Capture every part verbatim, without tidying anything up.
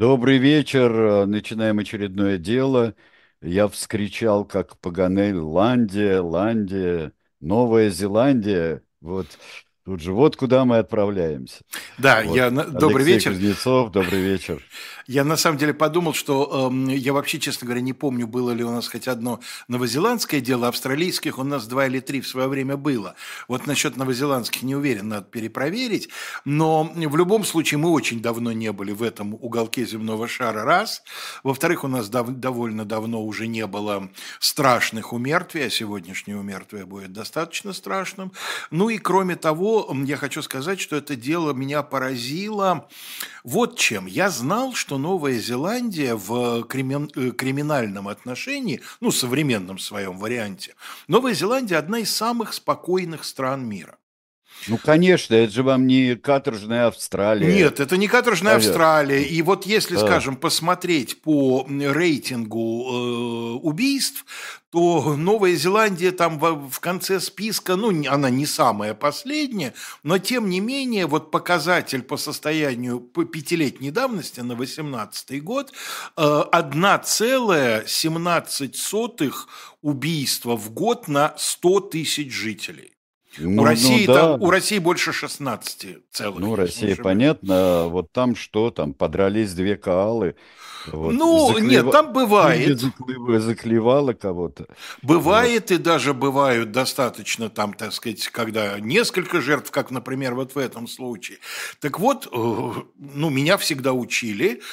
Добрый вечер. э, Начинаем очередное дело. Я вскричал, как Паганель: Ландия, Ландия, Новая Зеландия. Вот тут же, вот куда мы отправляемся. Да, Вот. я на- добрый Алексей вечер. Кузнецов, добрый вечер. Я на самом деле подумал, что эм, я вообще, честно говоря, не помню, было ли у нас хоть одно новозеландское дело. Австралийских у нас два или три в свое время было. Вот насчет новозеландских не уверен, надо перепроверить. Но в любом случае мы очень давно не были в этом уголке земного шара, раз. Во-вторых, у нас дав- довольно давно уже не было страшных умертвий, а сегодняшнее умертвие будет достаточно страшным. Ну и кроме того, м, я хочу сказать, что это дело меня поразило вот чем. Я знал, что Новая Зеландия в кримен- э, криминальном отношении, ну, современном своем варианте, Новая Зеландия одна из самых спокойных стран мира. Ну, конечно, это же вам не каторжная Австралия, Нет, это не каторжная правильно? Австралия. И вот если, Да. скажем, посмотреть по рейтингу э, убийств, то Новая Зеландия там в, в конце списка, ну, не- она не самая последняя, но тем не менее, вот показатель по состоянию по пятилетней давности на восемнадцатый год э, одна целая семнадцать сотых убийства в год на сто тысяч жителей. У Ну, ну России там, да. у России больше шестнадцати целых, Ну, если не Россия, ошибаюсь. понятно. А вот там что? Там подрались две коалы. Вот. Ну, нет, Заклева... там Пуля бывает. заклева- заклевала кого-то. Вот. Бывает и даже бывают достаточно там, так сказать, когда несколько жертв, как, например, вот в этом случае. Так вот, э, ну, меня всегда учили,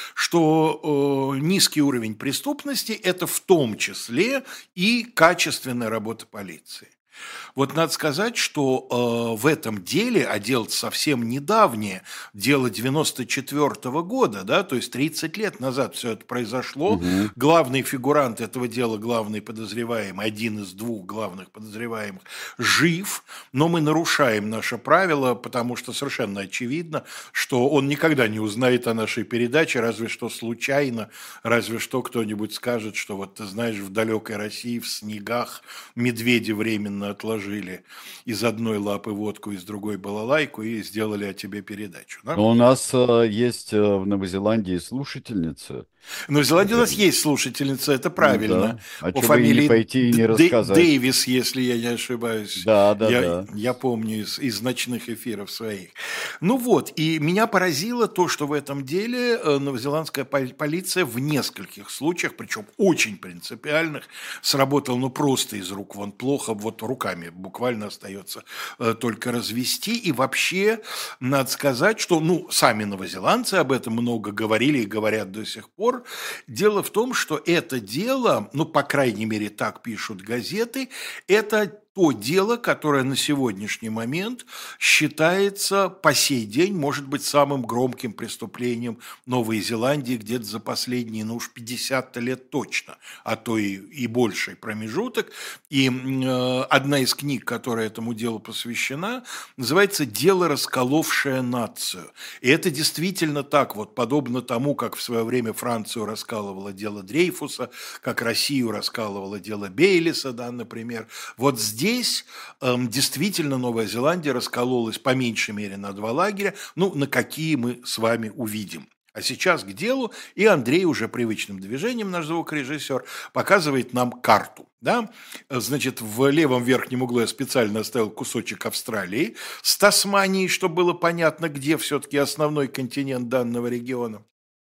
что э, низкий уровень преступности – это в том числе и качественная работа полиции. Вот надо сказать, что э, в этом деле, а дело совсем недавнее, дело девяносто четвёртого года, да, то есть тридцать лет назад все это произошло. Мгм. Главный фигурант этого дела, главный подозреваемый, один из двух главных подозреваемых, жив, но мы нарушаем наше правило, потому что совершенно очевидно, что он никогда не узнает о нашей передаче, разве что случайно, разве что кто-нибудь скажет, что вот ты знаешь, в далекой России в снегах медведи временно отложили из одной лапы водку, из другой балалайку и сделали о тебе передачу. Да? Но у нас э, есть э, в Новой Зеландии слушательница. В Новой Зеландии у Э, нас есть слушательница, это ну правильно, да. А по что бы и не фамилии пойти и Д- не Дэ- рассказать? Дэвис, если я не ошибаюсь. Да, да, Я, да. я помню из, из ночных эфиров своих. Ну вот, и меня поразило то, что в этом деле э, новозеландская пол- полиция в нескольких случаях, причем очень принципиальных, сработала ну просто из рук вон плохо, вот руками буквально остается э, только развести. И вообще, надо сказать, что, ну, сами новозеландцы об этом много говорили и говорят до сих пор. Дело в том, что это дело, ну, по крайней мере, так пишут газеты, это то дело, которое на сегодняшний момент считается по сей день, может быть, самым громким преступлением Новой Зеландии где-то за последние, ну уж пятьдесят лет точно, а то и, и больший промежуток. И э, одна из книг, которая этому делу посвящена, называется «Дело, расколовшее нацию». И это действительно так, вот подобно тому, как в свое время Францию раскалывало дело Дрейфуса, как Россию раскалывало дело Бейлиса, да, например. Вот здесь эм, действительно Новая Зеландия раскололась по меньшей мере на два лагеря, ну, на какие мы с вами увидим. А сейчас к делу, и Андрей уже привычным движением, наш звукорежиссер, показывает нам карту. Да? Значит, в левом верхнем углу я специально оставил кусочек Австралии с Тасманией, чтобы было понятно, где все-таки основной континент данного региона.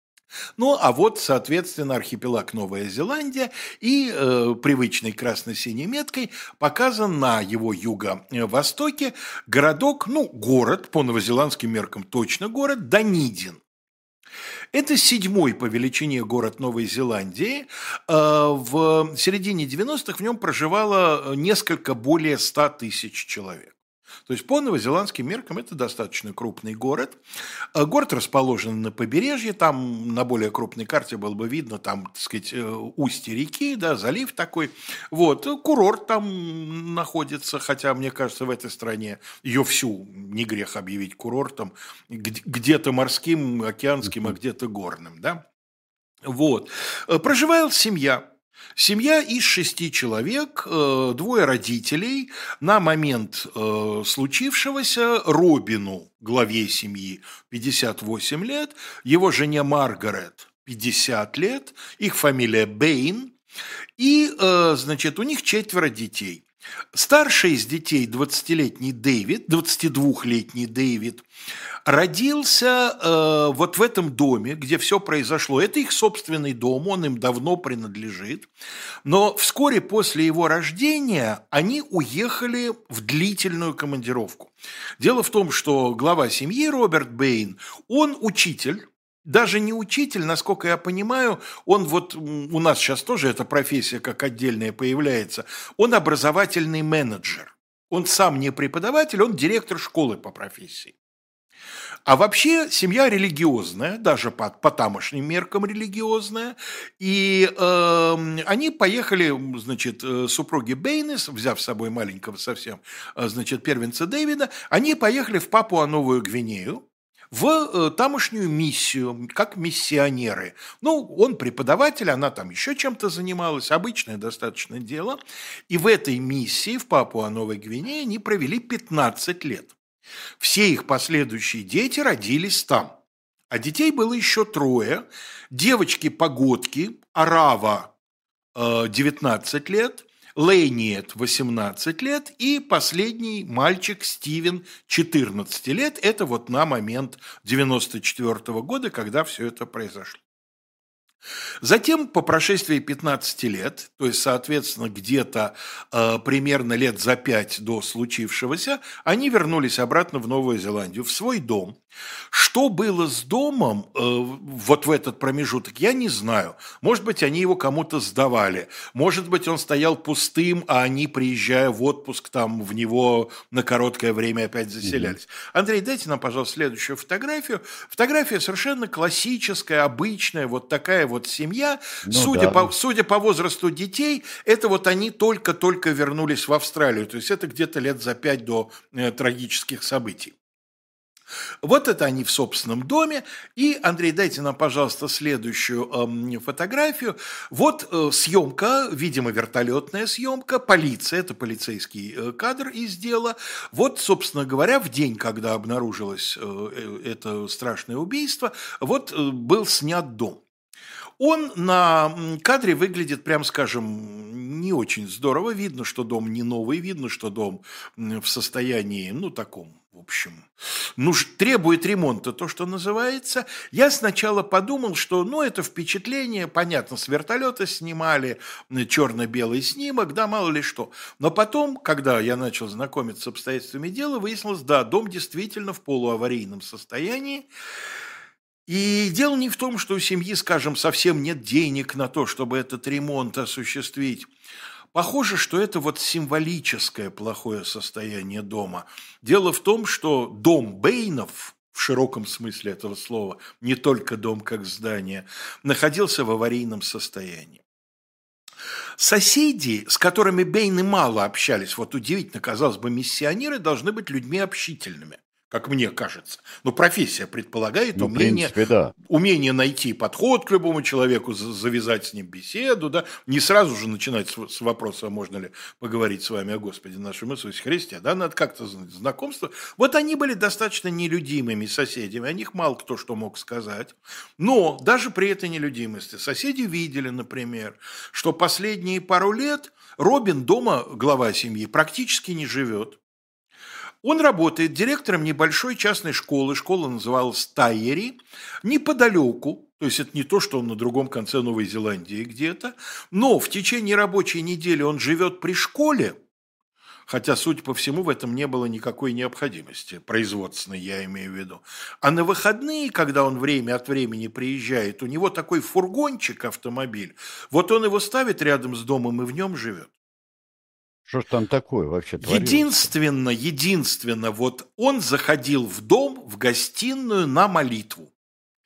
Ну, а вот, соответственно, архипелаг Новая Зеландия и э, привычной красно-синей меткой показан на его юго-востоке городок, ну, город, по новозеландским меркам точно город, Данидин. Это седьмой по величине город Новой Зеландии. Э, В середине девяностых в нем проживало несколько более ста тысяч человек. То есть по новозеландским меркам это достаточно крупный город. Э, Город расположен на побережье, там на более крупной карте было бы видно, там, так сказать, э, устье реки, да, залив такой. Вот, э, курорт там находится, хотя, мне кажется, в этой стране ее всю не грех объявить курортом, Г- где-то морским, океанским, а Мгм. где-то горным, да. Вот. Э, Проживала семья. Семья из шести человек, э, двое родителей. На момент э, случившегося Робину, главе семьи, пятьдесят восемь лет, его жене Маргарет пятьдесят лет, их фамилия Бэйн, и, э, значит, у них четверо детей. Старший из детей, двадцатилетний Дэвид, двадцатидвухлетний Дэвид, родился э, вот в этом доме, где все произошло. Это их собственный дом, он им давно принадлежит. Но вскоре после его рождения они уехали в длительную командировку. Дело в том, что глава семьи Роберт Бэйн, он учитель. Даже не учитель, насколько я понимаю, он вот, у нас сейчас тоже эта профессия как отдельная появляется, он образовательный менеджер. Он сам не преподаватель, он директор школы по профессии. А вообще семья религиозная, даже по, по тамошним меркам религиозная. И э, они поехали, значит, супруги Бэйнес, взяв с собой маленького совсем, значит, первенца Дэвида, они поехали в Папуа-Новую Гвинею, в тамошнюю миссию, как миссионеры. Ну, он преподаватель, она там еще чем-то занималась, обычное достаточно дело. И в этой миссии в Папуа-Новой Гвинее они провели пятнадцать лет. Все их последующие дети родились там. А детей было еще трое. Девочки-погодки, Арава девятнадцать лет, Лейниет восемнадцать лет и последний мальчик Стивен четырнадцать лет. Это вот на момент девяносто четвёртого года, когда все это произошло. Затем, по прошествии пятнадцати лет, то есть, соответственно, где-то э, примерно лет за пять до случившегося, они вернулись обратно в Новую Зеландию, в свой дом. Что было с домом э, вот в этот промежуток, я не знаю. Может быть, они его кому-то сдавали. Может быть, он стоял пустым, а они, приезжая в отпуск, там в него на короткое время опять заселялись. Mm-hmm. Андрей, дайте нам, пожалуйста, следующую фотографию. Фотография совершенно классическая, обычная, вот такая вот семья. Ну, судя, да. по, судя по возрасту детей, это вот они только-только вернулись в Австралию. То есть это где-то лет за пять до э, трагических событий. Вот это они в собственном доме. И, Андрей, дайте нам, пожалуйста, следующую э, фотографию. Вот э, съемка, видимо, вертолетная съемка, полиция, это полицейский э, кадр из дела. Вот, собственно говоря, в день, когда обнаружилось э, это страшное убийство, вот э, был снят дом. Он на кадре выглядит, прям скажем, не очень здорово. Видно, что дом не новый, видно, что дом в состоянии, ну, таком, в общем, ну, требует ремонта, то, что называется. Я сначала подумал, что, ну, это впечатление, понятно, с вертолета снимали, черно-белый снимок, да, мало ли что. Но потом, когда я начал знакомиться с обстоятельствами дела, выяснилось, да, дом действительно в полуаварийном состоянии. И дело не в том, что у семьи, скажем, совсем нет денег на то, чтобы этот ремонт осуществить. Похоже, что это вот символическое плохое состояние дома. Дело в том, что дом Бэйнов, в широком смысле этого слова, не только дом как здание, находился в аварийном состоянии. Соседи, с которыми Бэйны мало общались, вот удивительно, казалось бы, миссионеры должны быть людьми общительными. Как мне кажется. Но профессия предполагает ну, умение, принципе, да. умение найти подход к любому человеку, завязать с ним беседу, да, не сразу же начинать с, с вопроса, а можно ли поговорить с вами о Господе нашем Иисусе Христе, да, надо как-то знакомство. Вот они были достаточно нелюдимыми соседями, о них мало кто что мог сказать. Но даже при этой нелюдимости соседи видели, например, что последние пару лет Робин дома, глава семьи, практически не живет. Он работает директором небольшой частной школы, школа называлась Тайери, неподалеку, то есть это не то, что он на другом конце Новой Зеландии где-то, но в течение рабочей недели он живет при школе, хотя, судя по всему, в этом не было никакой необходимости, производственной я имею в виду. А на выходные, когда он время от времени приезжает, у него такой фургончик, автомобиль, вот он его ставит рядом с домом и в нем живет. Что ж там такое вообще творилось? Единственно, единственно, вот он заходил в дом, в гостиную на молитву.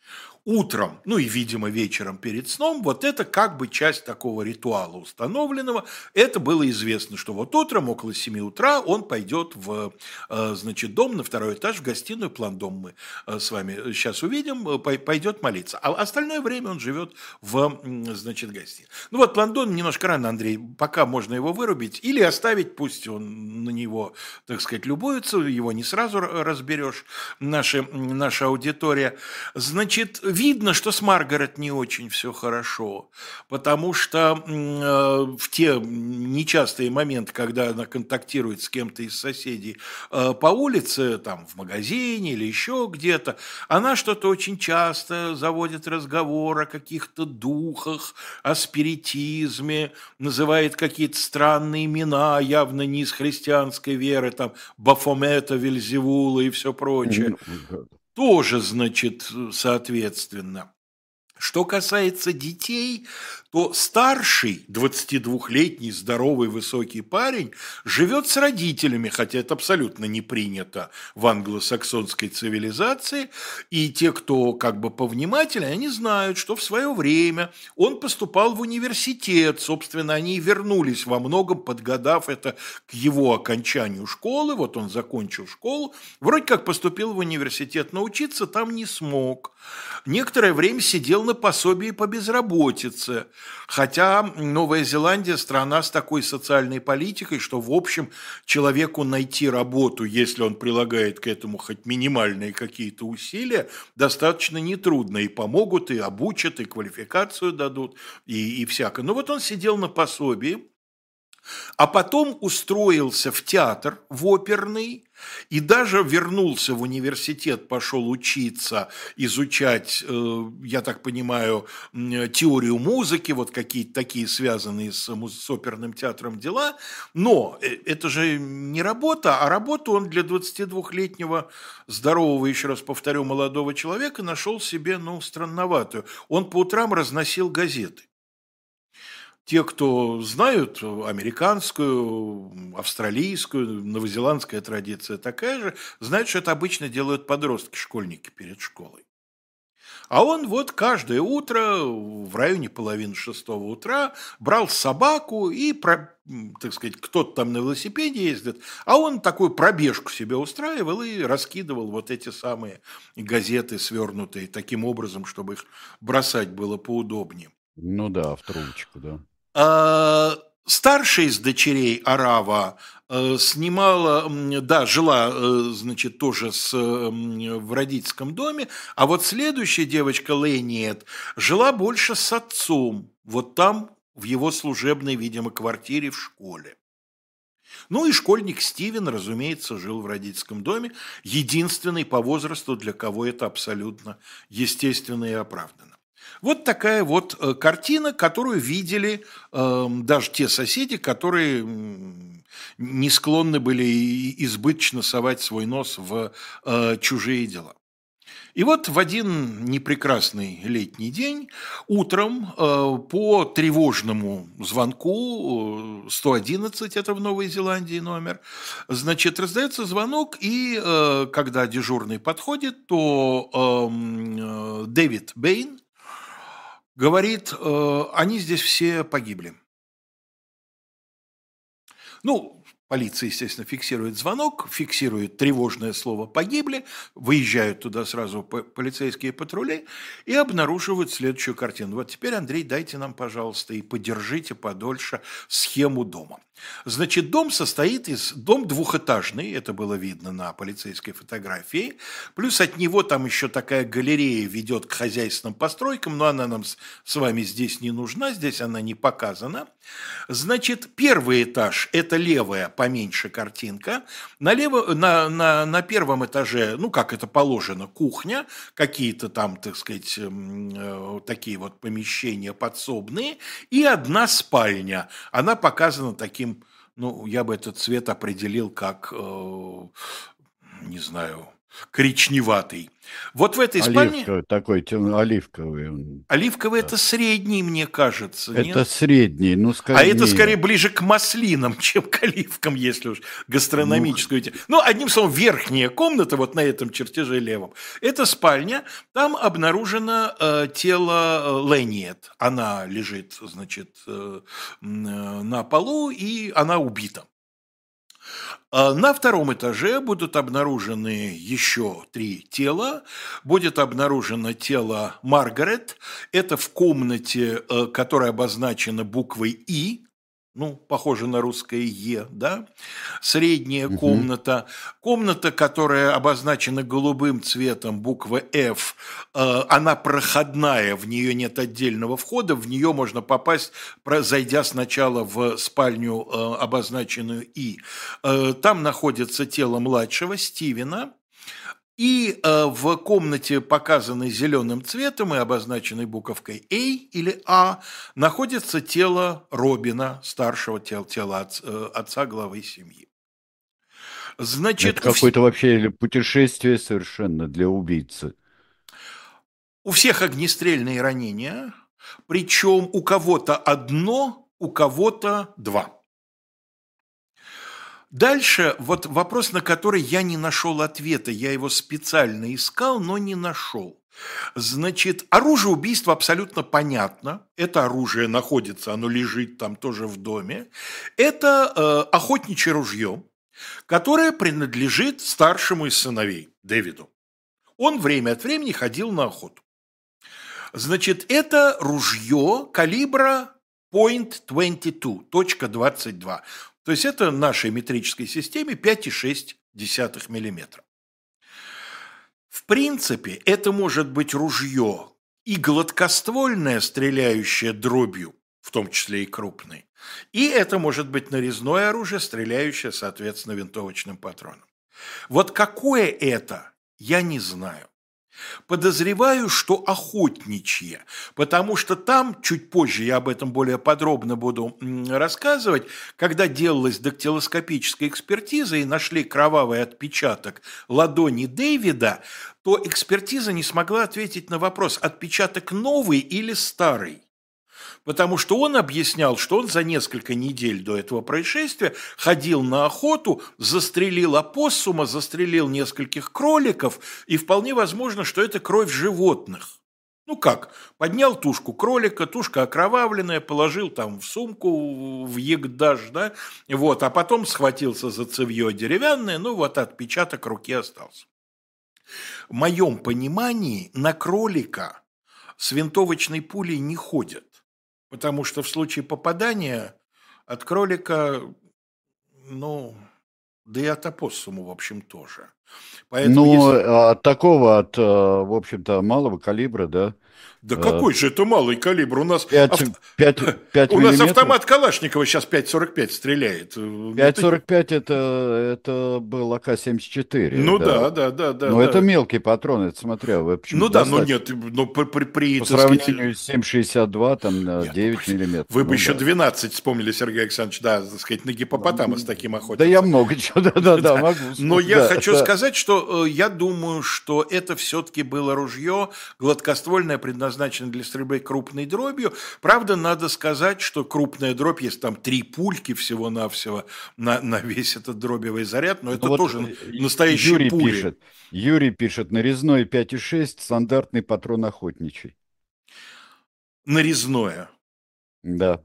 утром, ну и, видимо, вечером перед сном, вот это как бы часть такого ритуала установленного. Это было известно, что вот утром, около семи утра, он пойдет в, э, значит, дом на второй этаж, в гостиную, план-дом мы э, с вами сейчас увидим, э, пой- пойдет молиться. А остальное время он живет в, м, значит, гостиной. Ну вот план-дом немножко рано, Андрей, пока можно его вырубить или оставить, пусть он на него, так сказать, любуется, его не сразу р- разберешь, наши, наша аудитория. Значит, видно, что с Маргарет не очень все хорошо, потому что м, э, в те нечастые моменты, когда она контактирует с кем-то из соседей э, по улице, там, в магазине или еще где-то, она что-то очень часто заводит разговор о каких-то духах, о спиритизме, называет какие-то странные имена, явно не из христианской веры, там, Бафомета, Вельзевула и все прочее. Ну, г- Тоже, значит, соответственно. Что касается детей, то старший, двадцатидвухлетний, здоровый, высокий парень живет с родителями, хотя это абсолютно не принято в англосаксонской цивилизации. И те, кто как бы повнимательнее, они знают, что в свое время он поступал в университет. Собственно, они и вернулись во многом, подгадав это к его окончанию школы. Вот он закончил школу, вроде как поступил в университет, но учиться там не смог. Некоторое время сидел на пособии по безработице, хотя Новая Зеландия страна с такой социальной политикой, что, в общем, человеку найти работу, если он прилагает к этому хоть минимальные какие-то усилия, достаточно нетрудно. И помогут, и обучат, и квалификацию дадут, и, и всякое. Но вот он сидел на пособии, а потом устроился в театр, в оперный, и даже вернулся в университет, пошел учиться, изучать, э, я так понимаю, м, теорию музыки, вот какие-то такие связанные с, муз- с оперным театром дела. Но э, это же не работа, а работу он для двадцатидвухлетнего здорового, еще раз повторю, молодого человека нашел себе, ну, странноватую. Он по утрам разносил газеты. Те, кто знают американскую, австралийскую, новозеландская традиция такая же, знают, что это обычно делают подростки, школьники перед школой. А он вот каждое утро в районе половины шестого утра брал собаку и, про- м, так сказать, кто-то там на велосипеде ездит, а он такую пробежку себе устраивал и раскидывал вот эти самые газеты, свернутые таким образом, чтобы их бросать было поудобнее. ну да, в трубочку, да. А, Старшая из дочерей Арава э, снимала, м, да, жила, э, значит, тоже с, м, в родительском доме, а вот следующая девочка Лэниет жила больше с отцом, вот там, в его служебной, видимо, квартире в школе. Ну и школьник Стивен, разумеется, жил в родительском доме, единственный по возрасту, для кого это абсолютно естественно и оправданно. Вот такая вот э, картина, которую видели эм, даже те соседи, которые м, не склонны были и- избыточно совать свой нос в э, чужие дела. И вот в один непрекрасный летний день утром э, по тревожному звонку, э, сто одиннадцать, это в Новой Зеландии номер, значит, раздается звонок, и э, когда дежурный подходит, то эм, э, Дэвид Бэйн говорит, э, они здесь все погибли. Ну, полиция, естественно, фиксирует звонок, фиксирует тревожное слово «погибли», выезжают туда сразу по- полицейские патрули и обнаруживают следующую картину. Вот теперь, Андрей, дайте нам, пожалуйста, и подержите подольше схему дома. Значит, дом состоит из... Дом двухэтажный, это было видно на полицейской фотографии, плюс от него там еще такая галерея ведет к хозяйственным постройкам, но она нам с с вами здесь не нужна, здесь она не показана. Значит, первый этаж – это левая, поменьше картинка. На, лево, на, на, на первом этаже, ну, как это положено, кухня, какие-то там, так сказать, м, э, такие вот помещения подсобные, и одна спальня. Она показана таким, ну, я бы этот цвет определил как, э, не знаю, коричневатый. Вот в этой спальне... Оливковый, такой темно оливковый он. Оливковый – Да. это средний, мне кажется, Это нет? средний, ну, А это скорее. скорее ближе к маслинам, чем к оливкам, если уж Ну, гастрономическую. те- Ну, одним словом, верхняя комната, вот на этом чертеже левом, это спальня. Там обнаружено э, тело э, Лэниет. Она лежит, значит, э, м, э, на полу, и она убита. А На втором этаже будут обнаружены еще три тела. Будет обнаружено тело Маргарет. Это в комнате, э, которая обозначена буквой «И». Ну, похоже на русское «Е», да? Средняя мгм. комната. Комната, которая обозначена голубым цветом, буква «Ф», э, она проходная, в нее нет отдельного входа, в нее можно попасть, про- зайдя сначала в спальню, э, обозначенную «И». Э, Там находится тело младшего Стивена, и э, в комнате, показанной зеленым цветом и обозначенной буковкой A или А, находится тело Робина, старшего тела, тела отц- э, отца главы семьи. Значит, Это у, вс- какое-то вообще путешествие совершенно для убийцы. у всех огнестрельные ранения, причем у кого-то одно, у кого-то два. Дальше вот вопрос, на который я не нашел ответа. Я его специально искал, но не нашел. Значит, оружие убийства абсолютно понятно. Это оружие находится, оно лежит там тоже в доме. Это э, охотничье ружье, которое принадлежит старшему из сыновей, Дэвиду. Он время от времени ходил на охоту. Значит, это ружье калибра point двадцать два, точка двадцать два. То есть это в нашей метрической системе пять и шесть десятых миллиметра. В принципе, это может быть ружье и гладкоствольное, стреляющее дробью, в том числе и крупной, и это может быть нарезное оружие, стреляющее, соответственно, винтовочным патроном. Вот какое это, я не знаю. Подозреваю, что охотничье, потому что там, чуть позже я об этом более подробно буду рассказывать, когда делалась дактилоскопическая экспертиза и нашли кровавый отпечаток ладони Дэвида, то экспертиза не смогла ответить на вопрос, отпечаток новый или старый. Потому что он объяснял, что он за несколько недель до этого происшествия ходил на охоту, застрелил опоссума, застрелил нескольких кроликов, и вполне возможно, что это кровь животных. Ну как, поднял тушку кролика, тушка окровавленная, положил там в сумку, в егдаш, да, вот, а потом схватился за цевье деревянное, ну вот отпечаток руки остался. В моем понимании на кролика с винтовочной пулей не ходят. Потому что в случае попадания от кролика, ну, да и от опоссума, в общем, тоже. Поэтому Ну, если... а от такого, от, э, в общем-то, малого калибра, да, Да э, какой же это малый калибр? У нас, пять, авто- пять, пять у нас миллиметров. автомат Калашникова сейчас пять сорок пять стреляет. Э, пять Это... сорок пять это, это был А К семьдесят четыре, Ну да. да, да, да, да, Но это да. мелкий патрон, это смотря, в общем, Ну да, ну достаточно. нет, ну при, при, при, По так сказать, сравнению с семь шестьдесят два, там, э, нет, ну, девять прости, миллиметров, вы бы ну еще да. двенадцать вспомнили, Сергей Александрович, да, так сказать, на гипопотама с таким Да я охотиться. много чего, да-да-да, Да. могу Но вспомнить, я да, хочу да. сказать, что э, я думаю, что это все-таки было ружье гладкоствольное, предназначенное для стрельбы крупной дробью. Правда, надо сказать, что крупная дробь, есть там три пульки всего-навсего на, на весь этот дробевый заряд, но Ну это вот тоже э, настоящие Юрий пули. пишет, Юрий пишет, нарезной пять и шесть, стандартный патрон охотничий. Нарезное. Да.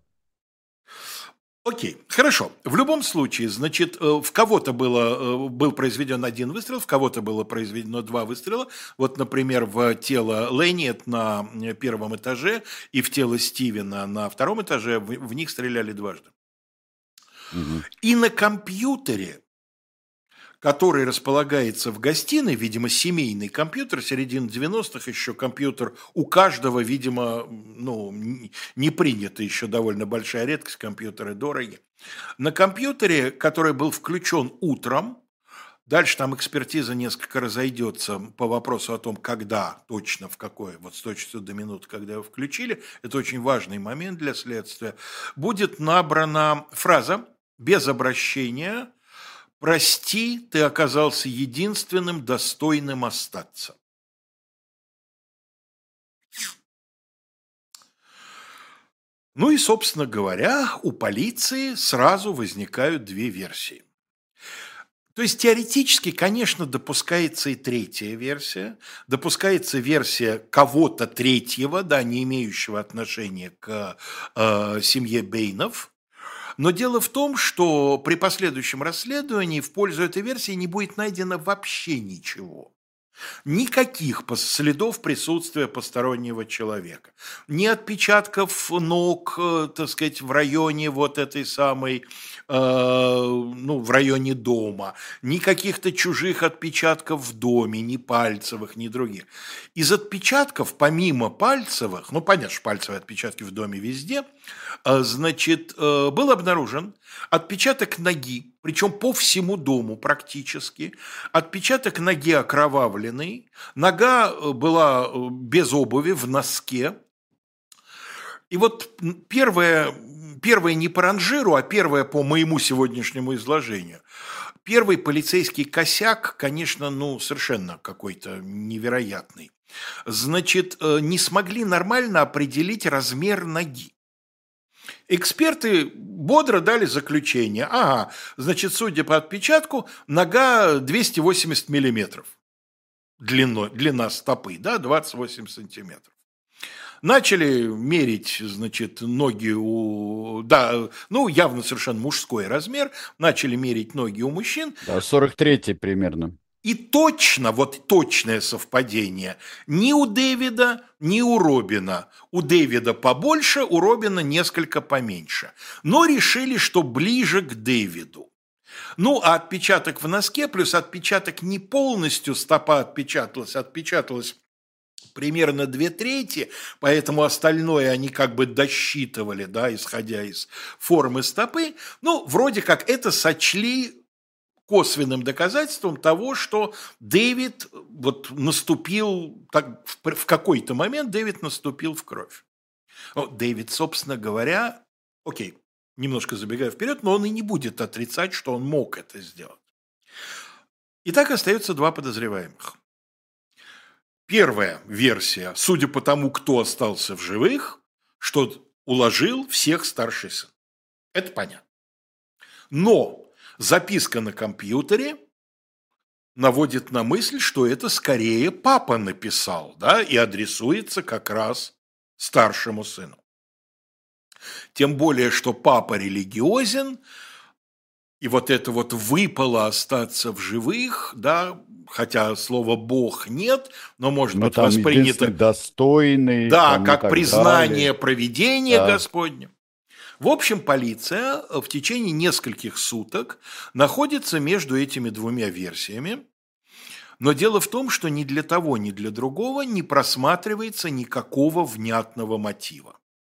Окей, хорошо. В любом случае, значит, э, в кого-то было, э, был произведен один выстрел, в кого-то было произведено два выстрела. Вот, например, в тело Лэниет на э, первом этаже и в тело Стивена на втором этаже в, в них стреляли дважды. Мгм. И на компьютере, который располагается в гостиной, видимо, семейный компьютер, середины девяностых еще компьютер, у каждого, видимо, ну, н- не принята еще довольно большая редкость, компьютеры дороги. На компьютере, который был включен утром, дальше там экспертиза несколько разойдется по вопросу о том, когда точно, в какой, вот с точностью до минуты, когда его включили, это очень важный момент для следствия, будет набрана фраза без обращения Прости, ты оказался единственным достойным остаться. Ну и, собственно говоря, у полиции сразу возникают две версии. То есть теоретически, конечно, допускается и третья версия. Допускается версия кого-то третьего, да, не имеющего отношения к э, семье Бэйнов. Но дело в том, что при последующем расследовании в пользу этой версии не будет найдено вообще ничего. Никаких пос- следов присутствия постороннего человека. Ни отпечатков ног, э, так сказать, в районе вот этой самой, э, ну, в районе дома. Ни каких-то чужих отпечатков в доме, ни пальцевых, ни других. Из отпечатков, помимо пальцевых, ну, понятно, что пальцевые отпечатки в доме везде, э, значит, э, был обнаружен отпечаток ноги, причем по всему дому практически. Отпечаток ноги окровавленный, нога э, была э, без обуви, в носке. И вот м, первое, м, первое не по ранжиру, а первое по моему сегодняшнему изложению. Первый полицейский косяк, конечно, ну, совершенно какой-то невероятный. Значит, э, не смогли нормально определить размер ноги. Эксперты бодро дали заключение. Ага, значит, судя по отпечатку, нога двести восемьдесят миллиметров. Длиной, длина стопы, да, двадцать восемь сантиметров. Начали мерить, значит, ноги у... Да, ну, явно совершенно мужской размер. Начали мерить ноги у мужчин. Да, сорок третий примерно. И точно, вот точное совпадение, ни у Дэвида, ни у Робина. У Дэвида побольше, у Робина несколько поменьше. Но решили, что ближе к Дэвиду. Ну, а отпечаток в носке, плюс отпечаток не полностью стопа отпечаталась, отпечаталась примерно две трети, поэтому остальное они как бы досчитывали, да, исходя из формы стопы. Ну, вроде как это сочли косвенным доказательством того, что Дэвид вот наступил, так, в, в какой-то момент Дэвид наступил в кровь. Ну, Дэвид, собственно говоря, окей, немножко забегая вперед, но он и не будет отрицать, что он мог это сделать. Итак, остается два подозреваемых. Первая версия, судя по тому, кто остался в живых, что уложил всех старший сын. Это понятно. Но записка на компьютере наводит на мысль, что это скорее папа написал, да, и адресуется как раз старшему сыну. Тем более, что папа религиозен, и вот это вот выпало остаться в живых, да, хотя слова «бог» нет, но может Ну, быть там воспринято, единственный достойный, да, там и как так признание далее. провидения Да. Господня. В общем, полиция в течение нескольких суток находится между этими двумя версиями, но дело в том, что ни для того, ни для другого не просматривается никакого внятного мотива.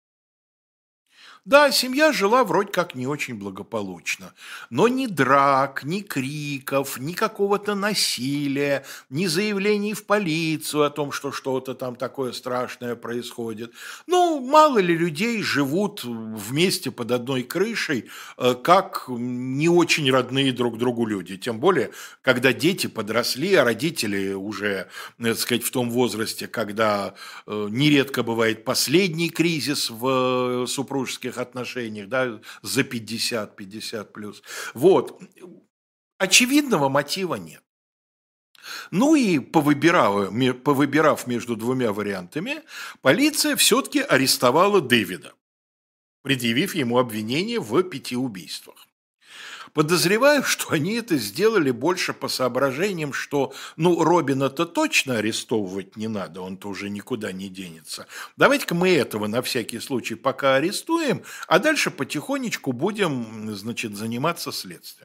Да, семья жила вроде как не очень благополучно, но ни драк, ни криков, ни какого-то насилия, ни заявлений в полицию о том, что что-то там такое страшное происходит. Ну, мало ли людей живут вместе под одной крышей, э, как не очень родные друг другу люди. Тем более, когда дети подросли, а родители уже, так сказать, в том возрасте, когда э, нередко бывает последний кризис в э, супружеских отношениях, да, за пятьдесят, пятьдесят плюс. Вот. Очевидного мотива нет. Ну и повыбирав, повыбирав между двумя вариантами, полиция все-таки арестовала Дэвида, предъявив ему обвинение в пяти убийствах. Подозреваю, что они это сделали больше по соображениям, что, ну, Робина-то точно арестовывать не надо, он-то уже никуда не денется. Давайте-ка мы этого на всякий случай пока арестуем, а дальше потихонечку будем, значит, заниматься следствием.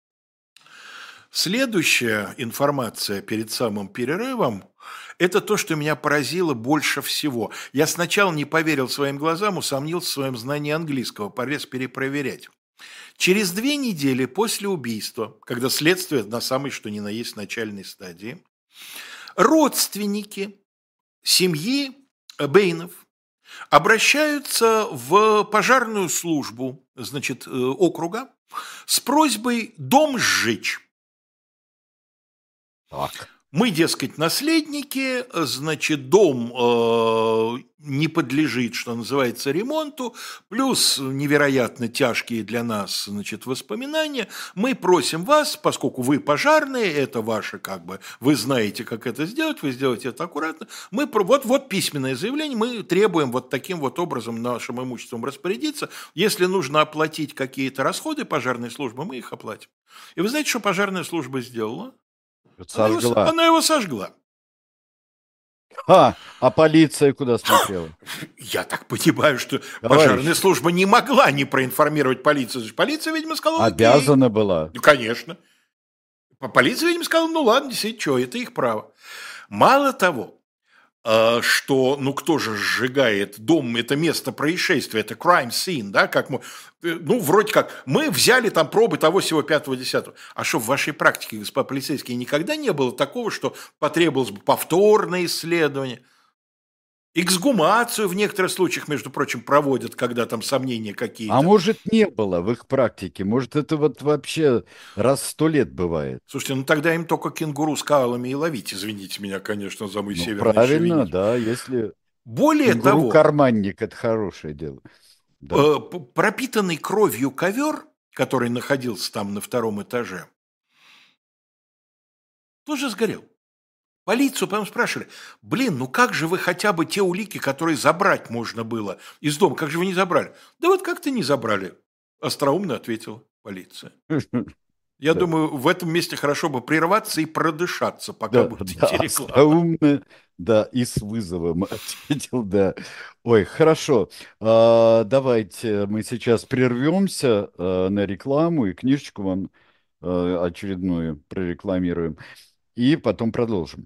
Следующая информация перед самым перерывом – это то, что меня поразило больше всего. Я сначала не поверил своим глазам, усомнился в своем знании английского, полез перепроверять. Через две недели после убийства, когда следствие на самой что ни на есть начальной стадии, родственники семьи Бэйнов обращаются в пожарную службу, значит, округа с просьбой дом сжечь. Так. Мы, дескать, наследники, значит, дом э, не подлежит, что называется, ремонту, плюс невероятно тяжкие для нас, значит, воспоминания. Мы просим вас, поскольку вы пожарные, это ваше, как бы, вы знаете, как это сделать, вы сделаете это аккуратно. Мы, вот, вот письменное заявление, мы требуем вот таким вот образом нашим имуществом распорядиться. Если нужно оплатить какие-то расходы пожарной службы, мы их оплатим. И вы знаете, что пожарная служба сделала? Она его, Сожгла. она его сожгла. А, а полиция куда смотрела? Я так понимаю, что Товарищ. пожарная служба не могла не проинформировать полицию. Полиция, видимо, сказала, окей. Обязана была. Ну, конечно. Полиция, видимо, сказала, ну ладно, действительно, что, это их право. Мало того, что, ну, кто же сжигает дом, это место происшествия, это crime scene, да, как мы, ну, вроде как, мы взяли там пробы того всего пятого десятого. А что, в вашей практике, господа полицейские, никогда не было такого, что потребовалось бы повторное исследование? Эксгумацию в некоторых случаях, между прочим, проводят, когда там сомнения какие-то. А может, не было в их практике? Может, это вот вообще раз в сто лет бывает? Слушайте, ну тогда им только кенгуру с калами и ловить, извините меня, конечно, за мой Ну, северный правильно, шовинизм. да, если Более того, кенгуру-карманник – это хорошее дело. Да. э, пропитанный кровью ковер, который находился там на втором этаже, тоже сгорел. Полицию потом спрашивали, блин, ну как же вы хотя бы те улики, которые забрать можно было из дома, как же вы не забрали? Да вот как-то не забрали, остроумно ответила полиция. Я Да. думаю, в этом месте хорошо бы прерваться и продышаться, пока Да, будет да, идти реклама. остроумно, да, и с вызовом ответил, да. Ой, хорошо. А, давайте мы сейчас прервемся а, на рекламу и книжечку вам а, очередную прорекламируем, и потом продолжим.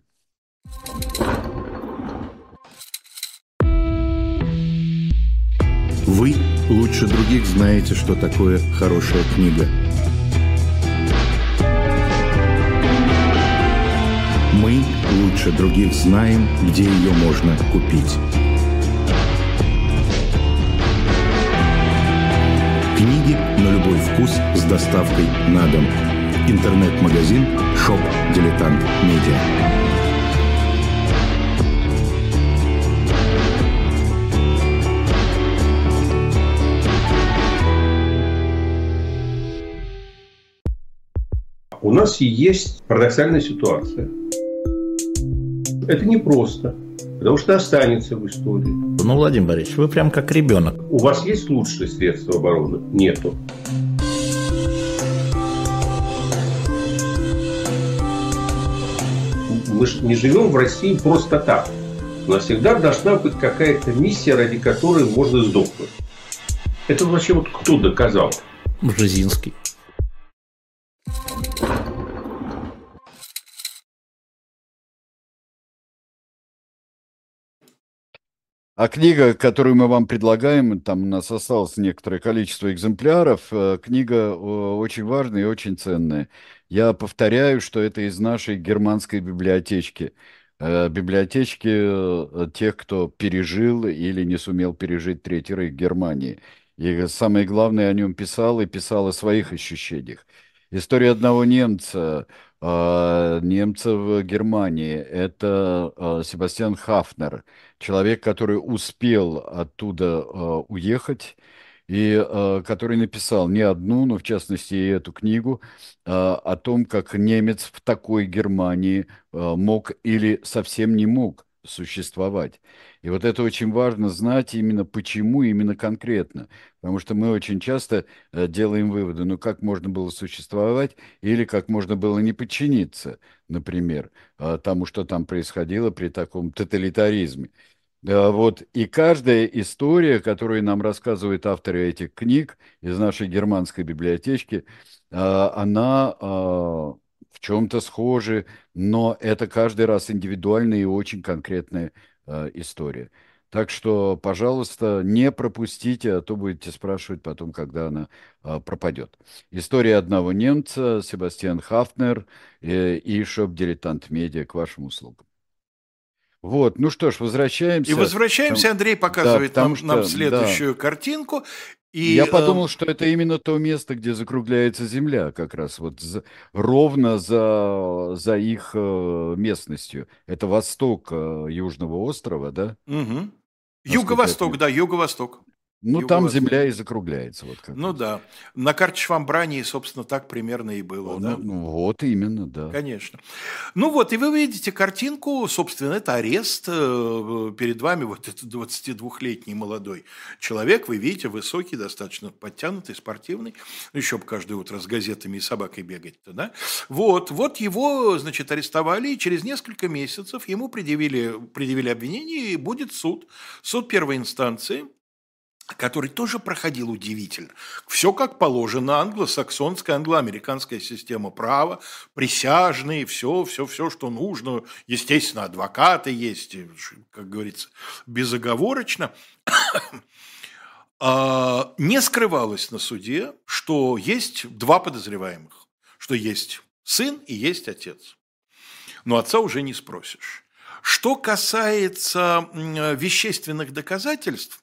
Вы лучше других знаете, что такое хорошая книга. Мы лучше других знаем, где ее можно купить. Книги на любой вкус с доставкой на дом. Интернет-магазин Shop Дилетант Медиа. У нас есть парадоксальная ситуация. Это непросто, потому что останется в истории. Ну, Владимир Борисович, вы прям как ребенок. У вас есть лучшие средства обороны? Нету. Мы же не живем в России просто так. У нас всегда должна быть какая-то миссия, ради которой можно сдохнуть. Это вообще вот кто доказал? Бжезинский. А книга, которую мы вам предлагаем, там у нас осталось некоторое количество экземпляров, э, книга э, очень важная и очень ценная. Я повторяю, что это из нашей германской библиотечки. Э, Библиотечки э, тех, кто пережил или не сумел пережить Третий рейх Германии. И самое главное, о нем писал и писал о своих ощущениях. История одного немца, э, немца в Германии, это э, Себастьян Хафнер. Человек, который успел оттуда э, уехать и э, который написал не одну, но в частности и эту книгу э, о том, как немец в такой Германии э, мог или совсем не мог существовать. И вот это очень важно знать именно почему, именно конкретно. Потому что мы очень часто э, делаем выводы, ну как можно было существовать или как можно было не подчиниться, например, э, тому, что там происходило при таком тоталитаризме. Да, вот, и каждая история, которую нам рассказывают авторы этих книг из нашей германской библиотечки, а, она а, в чем-то схожа, но это каждый раз индивидуальная и очень конкретная а, история. Так что, пожалуйста, не пропустите, а то будете спрашивать потом, когда она а, пропадет. История одного немца, Себастьян Хафнер э, и Шоп Дилетант Медиа к вашим услугам. Вот, ну что ж, возвращаемся. И возвращаемся, Андрей Да, показывает потому нам, нам что, да, следующую картинку. И Я э, подумал, что это именно то место, где закругляется земля, как раз вот за- ровно за, за их э, местностью. Это восток э, Южного острова, да? мгм. Насколько я Юго-восток, понимаю. да, юго-восток. Ну, там Юго-восток. земля и закругляется, вот как Ну раз. да. На карте Швамбрании, собственно, так примерно и было, О, ну, да? ну, вот именно, да. Конечно. Ну вот, и вы видите картинку, собственно, это арест. э, Перед вами вот этот двадцатидвухлетний молодой человек, вы видите, высокий, достаточно подтянутый, спортивный. Ну, еще бы каждое утро с газетами и собакой бегать-то, да? Вот, вот его, значит, арестовали, и через несколько месяцев ему предъявили, предъявили обвинение, и будет суд. Суд первой инстанции, который тоже проходил удивительно. Все как положено, англосаксонская, англоамериканская система права, присяжные, все, все, все, что нужно. Естественно, адвокаты есть, и, как говорится, безоговорочно. А, Не скрывалось на суде, что есть два подозреваемых, что есть сын и есть отец. Но отца уже не спросишь. Что касается м, вещественных доказательств,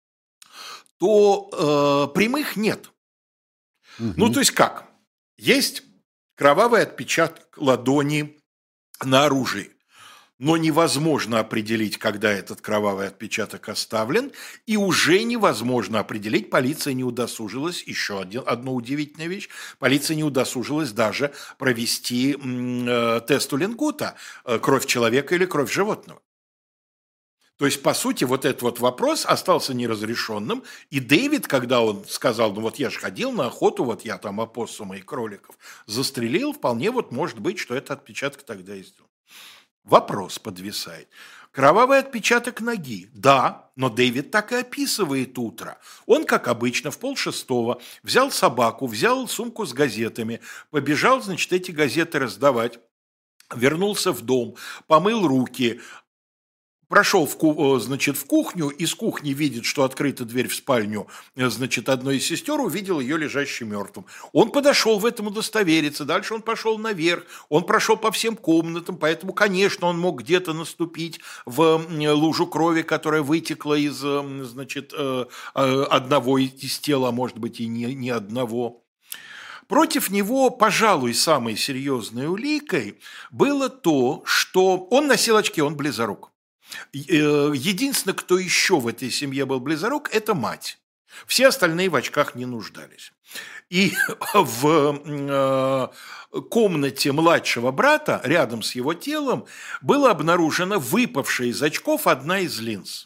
то э, прямых нет. Ну, Мгм. то есть как? Есть кровавый отпечаток ладони на оружии, но невозможно определить, когда этот кровавый отпечаток оставлен, и уже невозможно определить, полиция не удосужилась, еще один, одна удивительная вещь, полиция не удосужилась даже провести м, э, тест Уллингута, э, кровь человека или кровь животного. То есть, по сути, вот этот вот вопрос остался неразрешенным, и Дэвид, когда он сказал, ну вот я же ходил на охоту, вот я там опоссума и кроликов застрелил, вполне вот может быть, что это отпечаток тогда и сделал. Вопрос подвисает. Кровавый отпечаток ноги. Да, но Дэвид так и описывает утро. Он, как обычно, в полшестого взял собаку, взял сумку с газетами, побежал, значит, эти газеты раздавать, вернулся в дом, помыл руки, прошел в, ку- э, значит, в кухню, из кухни видит, что открыта дверь в спальню, э, значит, одной из сестер, увидел ее лежащей мертвым. Он подошел в этом удостовериться, дальше он пошел наверх, он прошел по всем комнатам, поэтому, конечно, он мог где-то наступить в м, лужу крови, которая вытекла из, э, значит, э, э, одного из тел, а может быть и не, не одного. Против него, пожалуй, самой серьезной уликой было то, что он носил очки, он близорук. Э, Единственное, кто еще в этой семье был близорук, это мать. Все остальные в очках не нуждались. И в э, комнате младшего брата, рядом с его телом, была обнаружена выпавшая из очков одна из линз.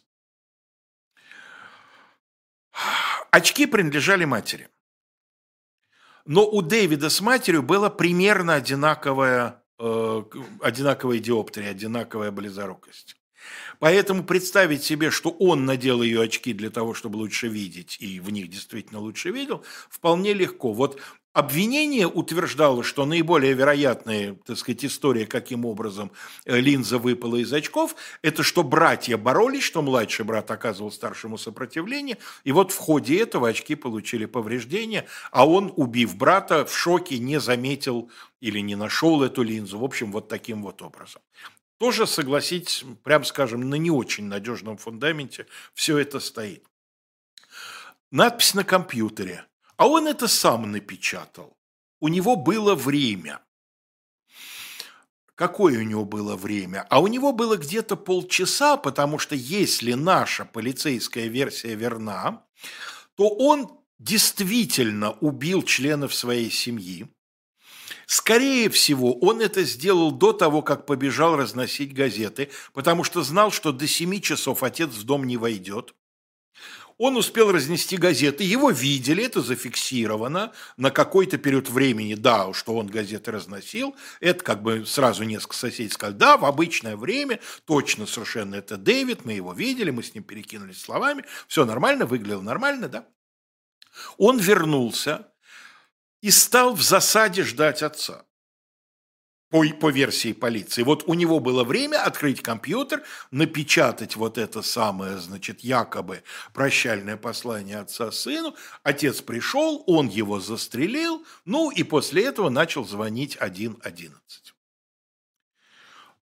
Очки принадлежали матери. Но у Дэвида с матерью было примерно одинаковая, э, одинаковая диоптрия, одинаковая близорукость. Поэтому представить себе, что он надел ее очки для того, чтобы лучше видеть, и в них действительно лучше видел, вполне легко. Вот обвинение утверждало, что наиболее вероятная, так сказать, история, каким образом э, линза выпала из очков, это что братья боролись, что младший брат оказывал старшему сопротивление, и вот в ходе этого очки получили повреждения, а он, убив брата, в шоке не заметил или не нашел эту линзу. В общем, вот таким вот образом. Тоже, согласитесь, прям скажем, на не очень надежном фундаменте все это стоит. Надпись на компьютере. А он это сам напечатал. У него было время. Какое у него было время? А у него было где-то полчаса, потому что если наша полицейская версия верна, то он действительно убил членов своей семьи. Скорее всего, он это сделал до того, как побежал разносить газеты, потому что знал, что до семи часов отец в дом не войдет. Он успел разнести газеты, его видели, это зафиксировано на какой-то период времени, да, что он газеты разносил. Это как бы сразу несколько соседей сказали, да, в обычное время, точно совершенно это Дэвид, мы его видели, мы с ним перекинулись словами, все нормально, выглядело нормально, да. Он вернулся и стал в засаде ждать отца. По, по версии полиции. Вот у него было время открыть компьютер, напечатать вот это самое, значит, якобы прощальное послание отца сыну. Отец пришел, он его застрелил, ну и после этого начал звонить сто одиннадцать.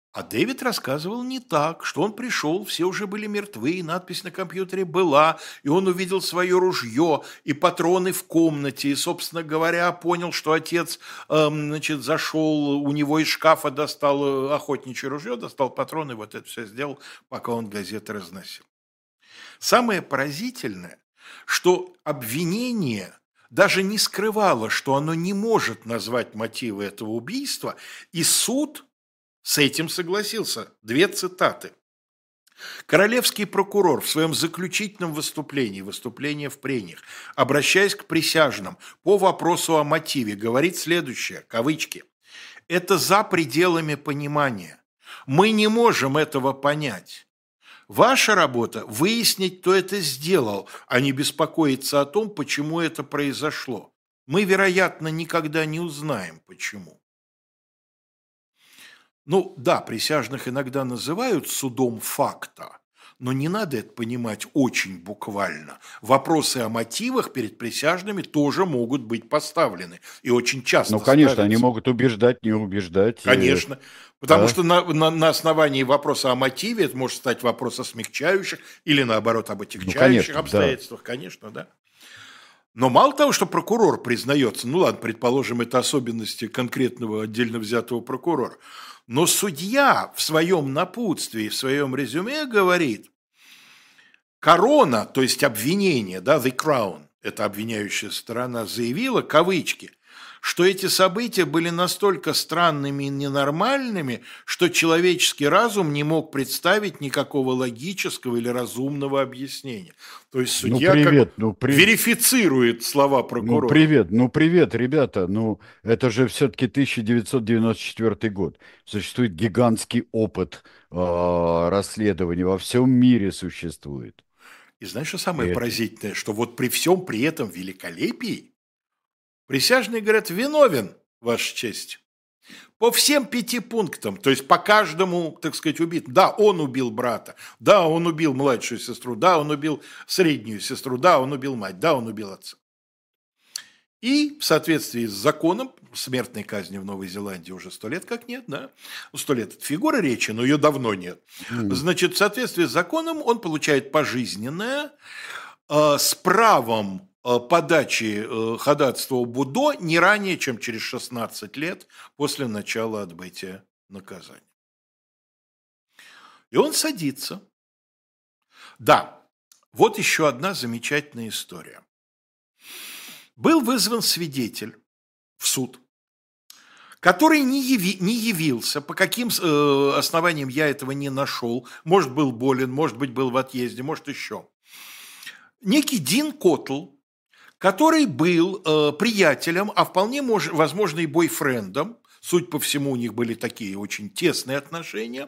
А Дэвид рассказывал не так, что он пришел, все уже были мертвы, надпись на компьютере была, и он увидел свое ружье и патроны в комнате, и, собственно говоря, понял, что отец, эм, значит, зашел, у него из шкафа достал э, охотничье ружье, достал патроны, вот это все сделал, пока он газеты разносил. Самое поразительное, что обвинение даже не скрывало, что оно не может назвать мотивы этого убийства, и суд с этим согласился. Две цитаты. Королевский прокурор в своем заключительном выступлении, выступлении в прениях, обращаясь к присяжным по вопросу о мотиве, говорит следующее, кавычки, «Это за пределами понимания. Мы не можем этого понять. Ваша работа – выяснить, кто это сделал, а не беспокоиться о том, почему это произошло. Мы, вероятно, никогда не узнаем, почему». Ну да, присяжных иногда называют судом факта, но не надо это понимать очень буквально. Вопросы о мотивах перед присяжными тоже могут быть поставлены. И очень часто Ну, конечно, ставятся. они могут убеждать, не убеждать. Конечно. Потому Да. что на, на, на основании вопроса о мотиве это может стать вопрос о смягчающих или, наоборот, об отягчающих конечно, да. обстоятельствах. Конечно, да. Но мало того, что прокурор признается, ну ладно, предположим, это особенности конкретного отдельно взятого прокурора, но судья в своем напутствии, в своем резюме говорит, корона, то есть обвинение, да, the crown, это обвиняющая сторона, заявила, кавычки, что эти события были настолько странными и ненормальными, что человеческий разум не мог представить никакого логического или разумного объяснения. То есть судья ну, привет, как ну, при... верифицирует слова прокурора. Ну, привет, ну, привет, ребята, ну, это же все-таки тысяча девятьсот девяносто четвёртый год. Существует гигантский опыт э, расследования, во всем мире существует. И знаешь, что самое И поразительное, что вот при всем при этом великолепии присяжные говорят, виновен, Ваша честь. По всем пяти пунктам, то есть по каждому, так сказать, убит. Да, он убил брата, да, он убил младшую сестру, да, он убил среднюю сестру, да, он убил мать, да, он убил отца. И в соответствии с законом, смертной казни в Новой Зеландии уже сто лет как нет, да? Ну, сто лет – это фигура речи, но ее давно нет. Mm. Значит, в соответствии с законом он получает пожизненное э, с правом подачи ходатайства об УДО не ранее, чем через шестнадцать лет после начала отбытия наказания. И он садится. Да, вот еще одна замечательная история. Был вызван свидетель в суд, который не, яви, не явился, по каким э, основаниям я этого не нашел, может, был болен, может быть, был в отъезде, может, еще. Некий Дин Коттл, который был э, приятелем, а вполне мож, возможно и бойфрендом, судя по всему, у них были такие очень тесные отношения,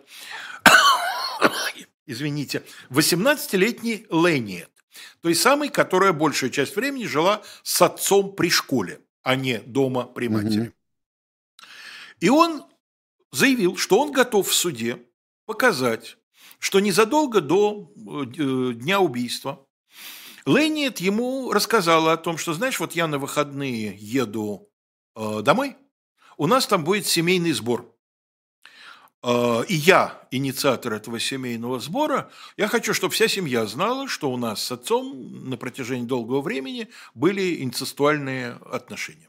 извините, восемнадцатилетний Лэниет, той самой, которая большую часть времени жила с отцом при школе, а не дома при матери. Mm-hmm. И он заявил, что он готов в суде показать, что незадолго до э, дня убийства Лэниет ему рассказала о том, что, знаешь, вот я на выходные еду э, домой, у нас там будет семейный сбор. Э, и я, инициатор этого семейного сбора, я хочу, чтобы вся семья знала, что у нас с отцом на протяжении долгого времени были инцестуальные отношения.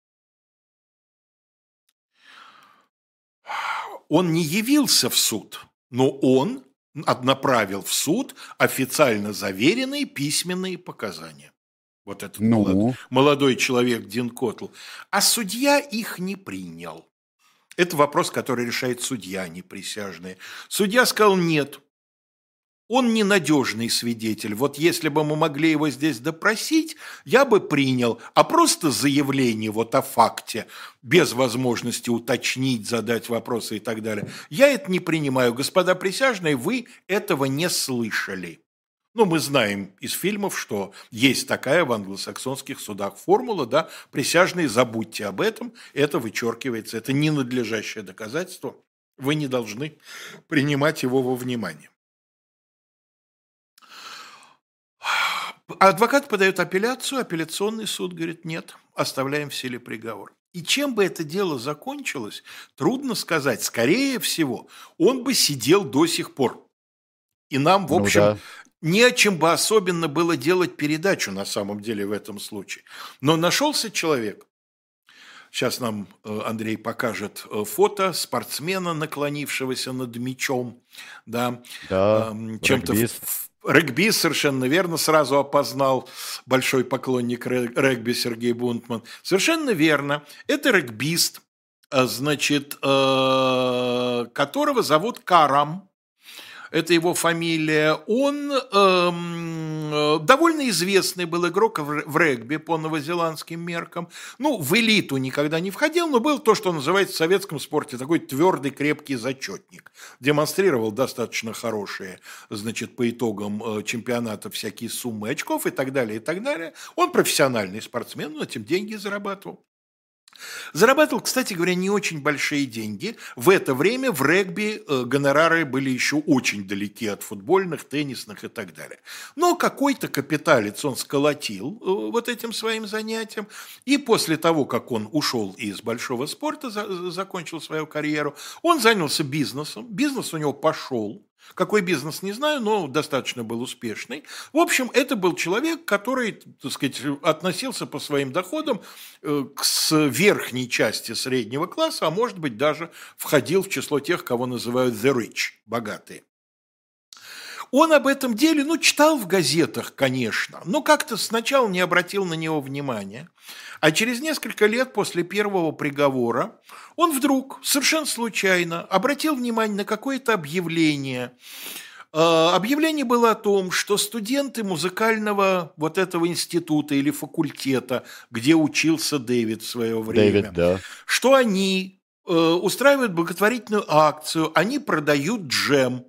Он не явился в суд, но он направил в суд официально заверенные письменные показания. Вот этот ну. молодой, молодой человек Дин Коттл. А судья их не принял. Это вопрос, который решает судья, а не присяжные. Судья сказал нет. Он ненадежный свидетель. Вот если бы мы могли его здесь допросить, я бы принял. А просто заявление вот о факте, без возможности уточнить, задать вопросы и так далее, я это не принимаю. Господа присяжные, вы этого не слышали. Ну, мы знаем из фильмов, что есть такая в англосаксонских судах формула, да, присяжные, забудьте об этом, это вычеркивается, это ненадлежащее доказательство, вы не должны принимать его во внимание. Адвокат подает апелляцию, апелляционный суд говорит, нет, оставляем в силе приговор. И чем бы это дело закончилось, трудно сказать. Скорее всего, он бы сидел до сих пор. И нам, в Ну общем, да. не о чем бы особенно было делать передачу на самом деле в этом случае. Но нашелся человек. Сейчас нам э, Андрей покажет э, фото спортсмена, наклонившегося над мячом. Да, Да, Эм, чем-то в- регбист. в- регбист, совершенно верно, сразу опознал большой поклонник ре- регби Сергей Бунтман. Совершенно верно. Это регбист, э, значит, э, которого зовут Карам. Это его фамилия. Он эм, э, довольно известный был игрок в, р- в регби по новозеландским меркам. Ну, в элиту никогда не входил, но был то, что называется в советском спорте такой твердый, крепкий зачетник. Демонстрировал достаточно хорошие, значит, по итогам э, чемпионата всякие суммы очков и так далее, и так далее. Он профессиональный спортсмен, но этим деньги зарабатывал. Зарабатывал, кстати говоря, не очень большие деньги. В это время в регби э, гонорары были еще очень далеки от футбольных, теннисных и так далее. Но какой-то капиталец он сколотил э, вот этим своим занятием. И после того, как он ушел из большого спорта, за- закончил свою карьеру, он занялся бизнесом. Бизнес у него пошел. Какой бизнес, не знаю, но достаточно был успешный. В общем, это был человек, который, так сказать, относился по своим доходам э, к с верхней части среднего класса, а может быть даже входил в число тех, кого называют the rich, богатые. Он об этом деле, ну, читал в газетах, конечно, но как-то сначала не обратил на него внимания. А через несколько лет после первого приговора он вдруг, совершенно случайно, обратил внимание на какое-то объявление. Э, Объявление было о том, что студенты музыкального вот этого института или факультета, где учился Дэвид в свое Дэвид, время, да. что они э, устраивают благотворительную акцию, они продают джем.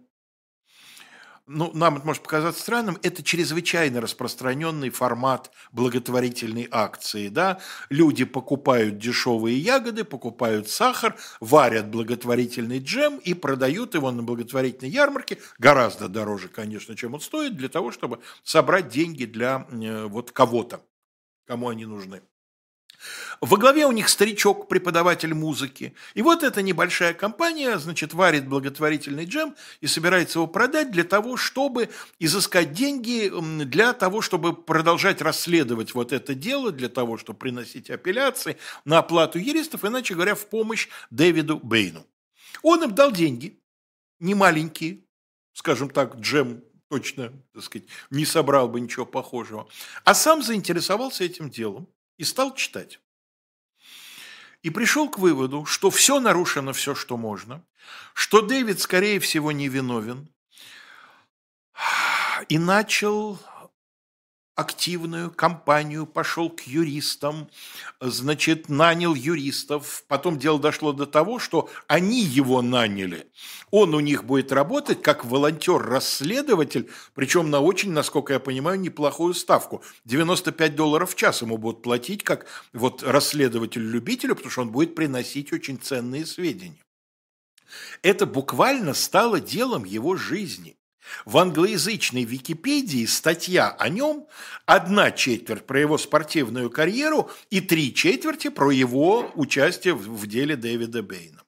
Ну, нам это может показаться странным, это чрезвычайно распространенный формат благотворительной акции, да, люди покупают дешевые ягоды, покупают сахар, варят благотворительный джем и продают его на благотворительной ярмарке, гораздо дороже, конечно, чем он стоит, для того, чтобы собрать деньги для э, вот кого-то, кому они нужны. Во главе у них старичок, преподаватель музыки. И вот эта небольшая компания, значит, варит благотворительный джем и собирается его продать для того, чтобы изыскать деньги, м, для того, чтобы продолжать расследовать вот это дело, для того, чтобы приносить апелляции на оплату юристов, иначе говоря, в помощь Дэвиду Бэйну. Он им дал деньги, не маленькие, скажем так, джем точно, так сказать, не собрал бы ничего похожего, а сам заинтересовался этим делом и стал читать. И пришел к выводу, что все нарушено, все, что можно, что Дэвид, скорее всего, невиновен, и начал активную кампанию, пошел к юристам, значит, нанял юристов. Потом дело дошло до того, что они его наняли. Он у них будет работать как волонтер-расследователь, причем на очень, насколько я понимаю, неплохую ставку. девяносто пять долларов в час ему будут платить как вот расследователю-любителю, потому что он будет приносить очень ценные сведения. Это буквально стало делом его жизни. В англоязычной Википедии статья о нем, одна четверть про его спортивную карьеру и три четверти про его участие в, в деле Дэвида Бэйна.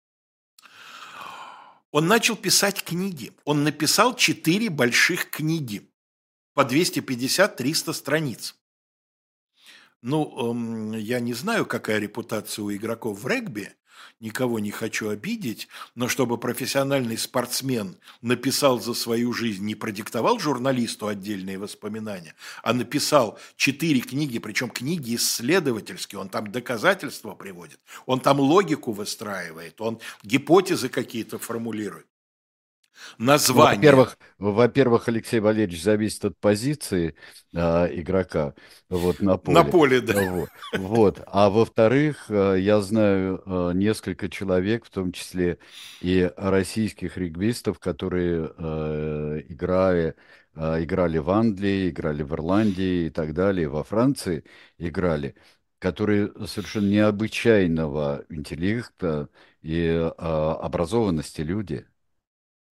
Он начал писать книги. Он написал четыре больших книги по двести пятьдесят - триста страниц. Ну, эм, я не знаю, какая репутация у игроков в регби, никого не хочу обидеть, но чтобы профессиональный спортсмен написал за свою жизнь, не продиктовал журналисту отдельные воспоминания, а написал четыре книги, причем книги исследовательские, он там доказательства приводит, он там логику выстраивает, он гипотезы какие-то формулирует. Ну, Название. Во-первых, во-первых, Алексей Валерьевич зависит от позиции а, игрока вот, на На поле. поле, да. Вот. Вот. А во-вторых, а, я знаю а, несколько человек, в том числе и российских регбистов, которые а, играли, а, играли в Англии, играли в Ирландии и так далее, во Франции играли, которые совершенно необычайного интеллекта и а, образованности люди.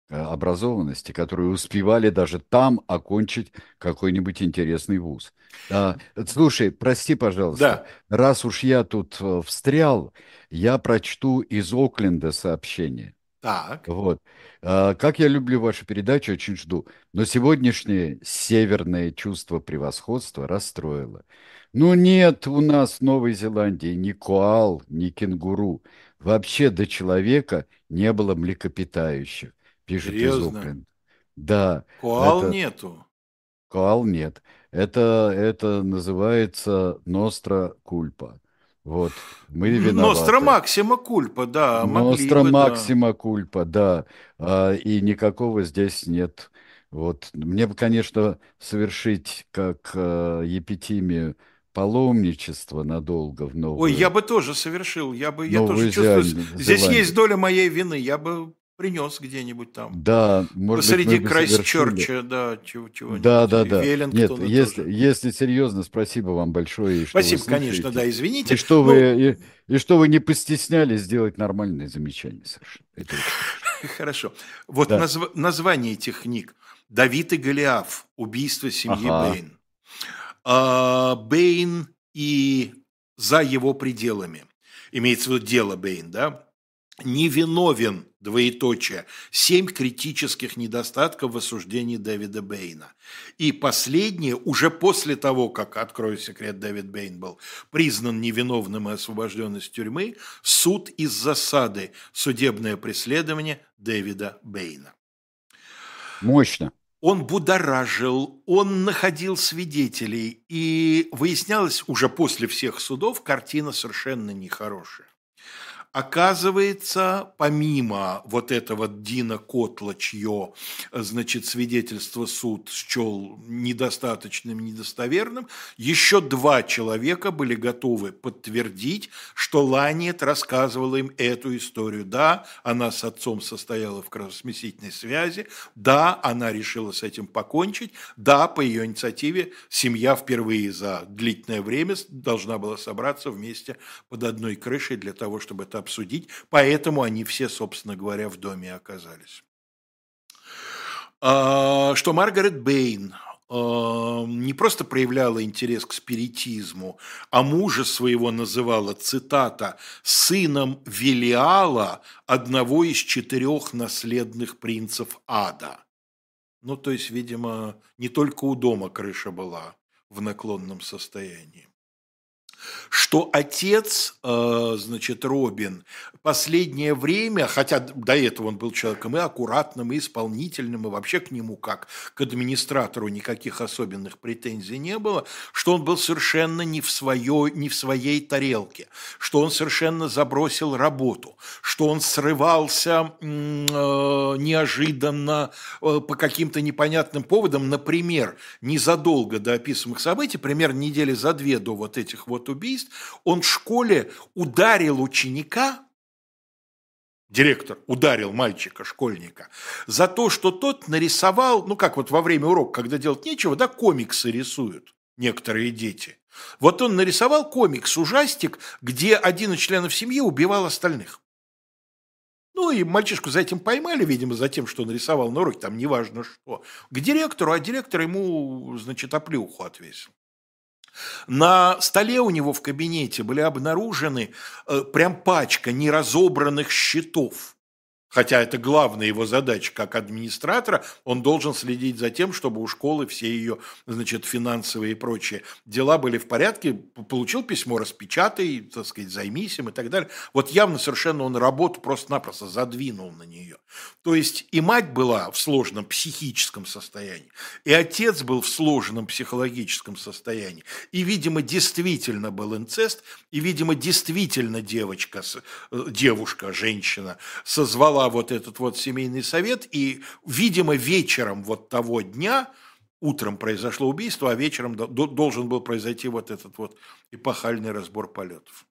э, образованности, которые успевали даже там окончить какой-нибудь интересный вуз. А, слушай, прости, пожалуйста, Да, раз уж я тут э, встрял, я прочту из Окленда сообщение. так. Вот. А, как я люблю вашу передачу, очень жду. Но сегодняшнее северное чувство превосходства расстроило. Ну нет у нас в Новой Зеландии ни коал, ни кенгуру. Вообще до человека не было млекопитающих, пишет из Серьезно? Окленда. Да, Коал это нету. коал нет. Это, это называется ностра кульпа. Вот, мы Ностра виноваты. Максима Кульпа, да, могли Ностра бы, да. максима кульпа, да. А, и никакого здесь нет. Вот. Мне бы, конечно, совершить как э, епитимию паломничество надолго в Ой, я новую, бы тоже совершил, я бы, я тоже Новую чувствую, с- Зеланд- здесь есть Зеландию. доля моей вины, я бы принес где-нибудь там, Да, может быть, мы посреди бы совершили. Крайстчерча, да, чего, Да, чего-нибудь, да, или да. Нет, Веллингтона если, тоже. если серьезно, спасибо вам большое, и что вы Спасибо, конечно, слушаете, да, и извините. что Ну, вы, и, и что вы не постеснялись сделать нормальные замечания совершенно. Это очень хорошо. хорошо. Вот Да. назв- название этих книг. «Давид и Голиаф. Убийство семьи Ага. Бэйн». А, Бэйн и «За его пределами». Имеется в виду дело Бэйн, да? Невиновен, двоеточие, семь критических недостатков в осуждении Дэвида Бэйна. И последнее, уже после того, как, открою секрет, Дэвид Бэйн был признан невиновным и освобожден из тюрьмы, суд из засады, судебное преследование Дэвида Бэйна. Мощно. Он будоражил, он находил свидетелей, и выяснялось уже после всех судов, картина совершенно нехорошая. Оказывается, помимо вот этого Дина Котла, чье, значит, свидетельство суд счел недостаточным, недостоверным, еще два человека были готовы подтвердить, что Ланиет рассказывала им эту историю. Да, она с отцом состояла в кровосмесительной связи, да, она решила с этим покончить, да, по ее инициативе семья впервые за длительное время должна была собраться вместе под одной крышей для того, чтобы это обсудить, поэтому они все, собственно говоря, в доме оказались. А, Что Маргарет Бэйн а, не просто проявляла интерес к спиритизму, а мужа своего называла, цитата, «сыном Велиала, одного из четырех наследных принцев ада». Ну, то есть, видимо, не только у дома крыша была в наклонном состоянии. Что отец, э, значит, Робин, последнее время, хотя до этого он был человеком и аккуратным, и исполнительным, и вообще к нему, как к администратору, никаких особенных претензий не было, что он был совершенно не в, свое, не в своей тарелке, что он совершенно забросил работу, что он срывался м, э, неожиданно э, по каким-то непонятным поводам, например, незадолго до описываемых событий, примерно недели за две до вот этих вот убийств, он в школе ударил ученика, директор ударил мальчика, школьника, за то, что тот нарисовал, ну как вот во время урока, когда делать нечего, да, комиксы рисуют некоторые дети. Вот он нарисовал комикс-ужастик, где один из членов семьи убивал остальных. Ну и мальчишку за этим поймали, видимо, за тем, что он рисовал на уроке, там неважно что, к директору, а директор ему, значит, оплеуху отвесил. На столе у него в кабинете были обнаружены э, прям пачка неразобранных счетов. Хотя это главная его задача как администратора, он должен следить за тем, чтобы у школы все ее, значит, финансовые и прочие дела были в порядке. Получил письмо, распечатай, так сказать, займись им и так далее. Вот явно совершенно он работу просто-напросто задвинул на нее. То есть и мать была в сложном психическом состоянии, и отец был в сложном психологическом состоянии. И, видимо, действительно был инцест, и, видимо, действительно девочка, девушка, женщина созвала вот этот вот семейный совет, и, видимо, вечером вот того дня, утром произошло убийство, а вечером должен был произойти вот этот вот эпохальный разбор полетов.